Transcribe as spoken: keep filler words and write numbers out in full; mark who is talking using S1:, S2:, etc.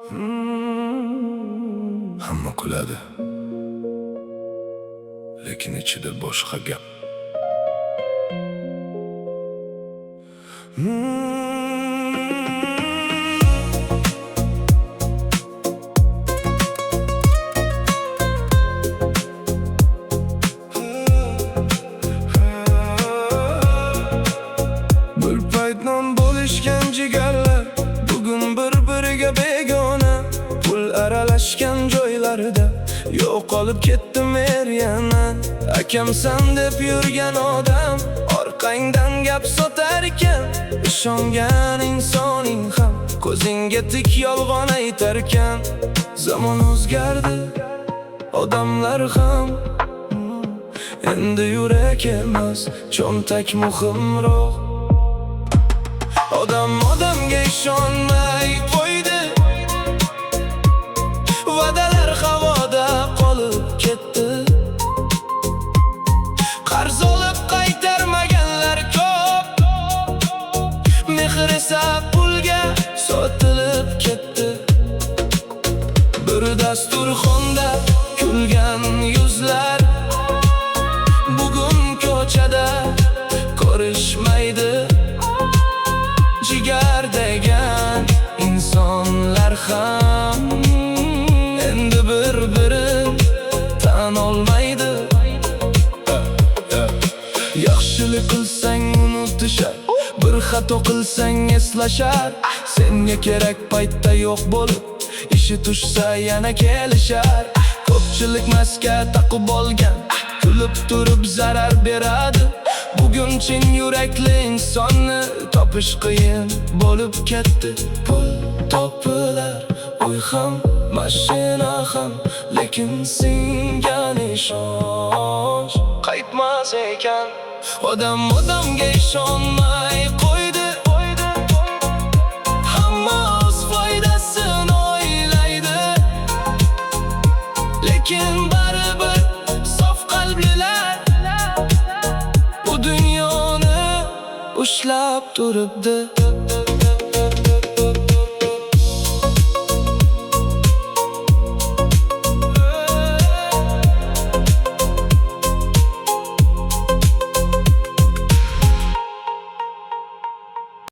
S1: Hamma kuladi, lekin ichida boshqa gap. Bir payt non bo'lishgan jigarlar bugun bir-biriga begona. Pul aralashgan joylarida yo'qolib ketdim er yana. Akamsan deb yurgan odam orqangdan gap sotar ekan. Ishongan insoning ham ko'zingga tik yolg'on aytar ekan. Zamon o'zgardi, odamlar ham. Endi yurak emas, cho'ntak muhimroq. Odam odamga ishonmay qo'ydi, va'dalar havoda qolib ketdi. Qarz olib qaytarmaganlar ko'p, mehr esa pulga sotilib ketdi. Bir dasturxonda kulgan yuzlar bugun ko'chada ko'rishmaydi. Jigar degan insonlar ham endi bir-birin tan olmaydi. Yaxshilik qilsang unutishar, bir xato qilsang eslashar. Senga kerak paytda yo'q bo'lib, ishi tushsa yana kelishar. Ko'pchilik maska taqib olgan, kulib turib zarar beradi. Bugun chin yurakli insonni topish qiyin bo'lib ketdi. Pul topilar, uy ham, mashina ham, lekin singan ishonch qaytmas ekan. Odam odamga ishonmay qo'ydi, hamma o'z foydasini o'ylaydi. Lekin baribir sof qalblilar bu dunyoni ushlab turibdi.